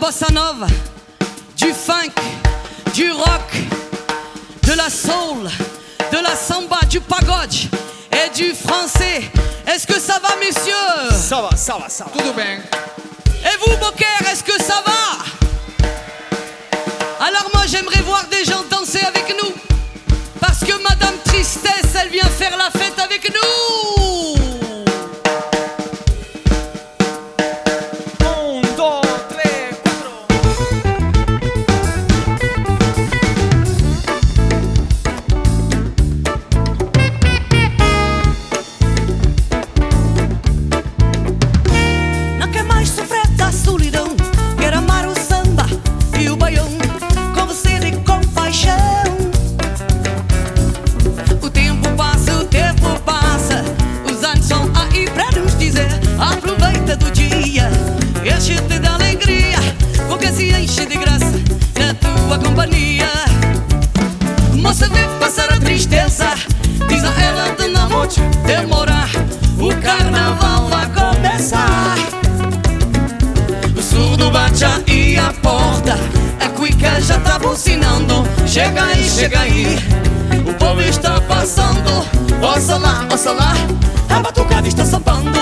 bossa nova, du funk, du rock, de la soul, de la samba, du pagode et du français. Est-ce que ça va, messieurs? Ça va, ça va, ça va. Tudo bem. Et vous, Boker, est-ce que ça va? Alors moi, j'aimerais voir des gens danser avec nous, parce que Madame Tristesse, elle vient faire la fête avec nous. Un, dos, tres, cuatro. Não quer mais sofrer da solidão, quer amar o samba e o baião com você de compaixão. O tempo passa, os anos são aí pra nos dizer: aproveita do dia, enche-te de alegria, porque se enche de graça na tua companhia. Moça, vê passar a tristeza, diz a ela de não demorar, o carnaval vai começar. O surdo bate aí a porta, a cuica já tá bucinando. Chega aí, o povo está passando. Ouça lá, a batucada está sambando.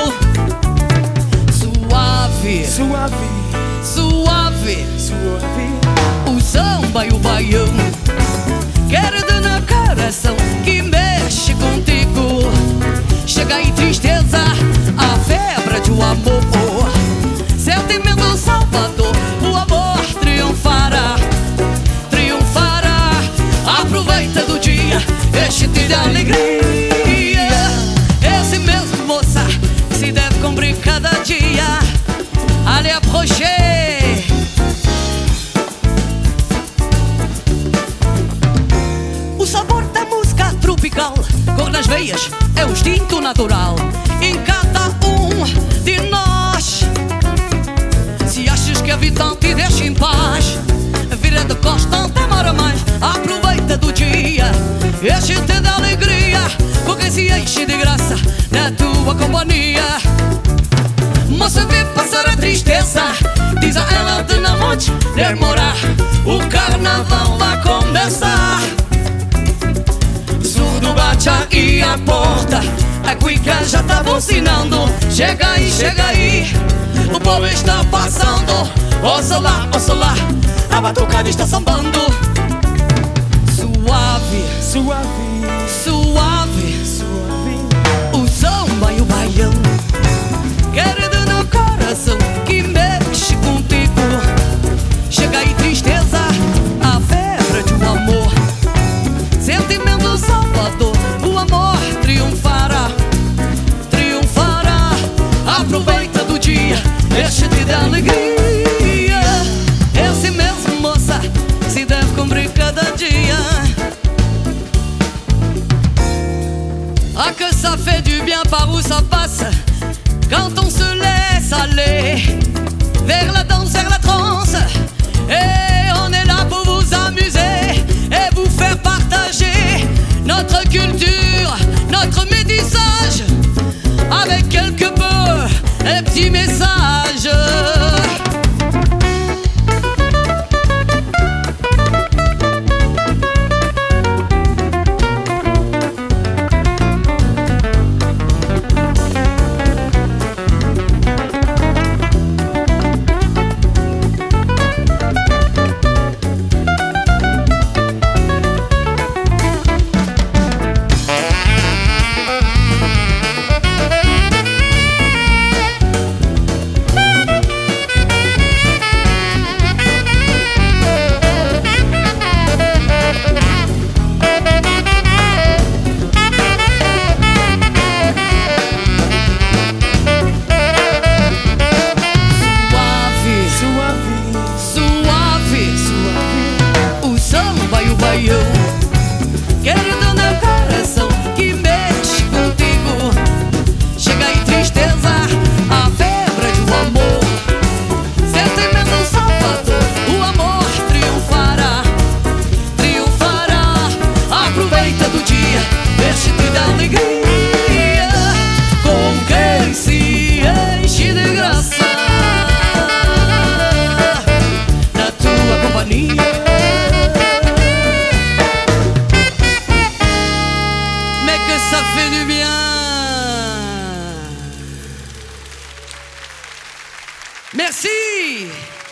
Suave, Suave, suave, suave. o samba e o baião quero de no coração que mexe contigo. Chega aí tristeza, a febre do amor, sentimento salvador, o amor triunfará, triunfará. Aproveita do dia, enche-te de alegria. Esse mesmo, moça, se deve cumprir cada dia. Allez, approchez. O sabor da música tropical, cor nas veias, é o instinto natural em cada um de nós. Se achas que a vida não te deixa em paz, vira de costas, não demora mais. Aproveita do dia, enche-te de alegria, porque se enche de graça na tua companhia. Moça, vê passar a tristeza, diz a ela de não demorar, o carnaval vai começar. Surdo bate aí a porta, a cuica já tá bucinando. Chega aí, o povo está passando. Ouça lá, a batucada está sambando. Suave, Suave, suave, suave. o samba e o baião querido no coração que mexe contigo. Chega aí tristeza, a febre do amor, sentimento salvador, o amor triunfará, triunfará. Aproveita do dia, enche-te de alegria. Esse mesmo, moça, se deve cumprir cada dia. Ah, que ça fait du bien par où ça passe quand on se laisse aller vers la danse, vers la transe. Et on est là pour vous amuser et vous faire partager notre culture, notre métissage, avec quelque peu un petit message. fait du bien. Merci.